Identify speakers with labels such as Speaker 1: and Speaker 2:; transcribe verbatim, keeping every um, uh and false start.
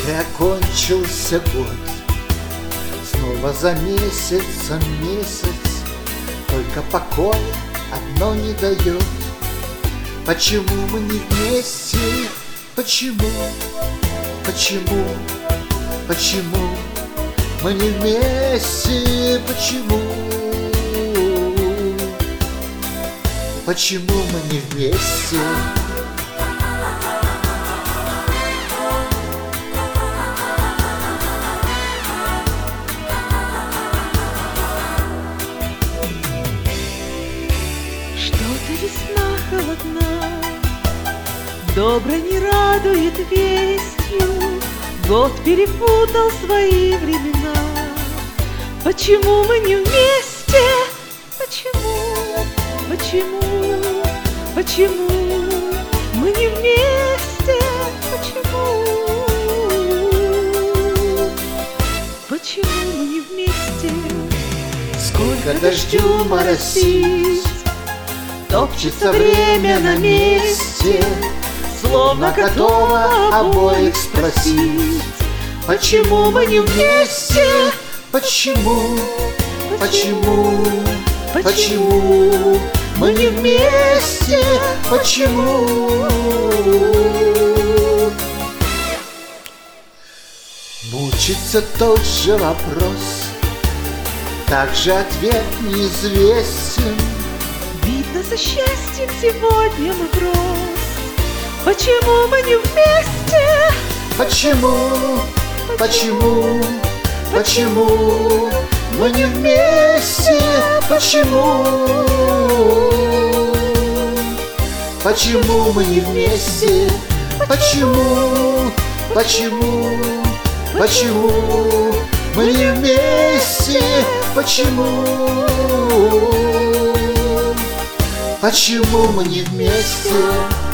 Speaker 1: И окончился год. Снова за месяцем месяц, только покоя одно не дает. Почему мы не вместе? Почему? Почему? Почему мы не вместе? Почему? Почему мы не вместе?
Speaker 2: Что-то весна холодна, доброй не радует вестью. Год перепутал свои времена. Почему мы не вместе? Почему? Почему? Почему мы не вместе? Почему? Почему мы не вместе?
Speaker 1: Сколько дождю моросить, топчется время на месте, словно готова обоих спросить. Почему мы не вместе? Почему? Почему? Почему мы не вместе? Почему? Мучится тот же вопрос, также ответ неизвестен.
Speaker 2: Видно, за счастьем сегодня мы врос. Почему мы не вместе?
Speaker 1: Почему? Почему? Почему мы не вместе? Почему? Почему мы не вместе? Почему? Почему? Почему мы не вместе? Почему? Почему мы не вместе?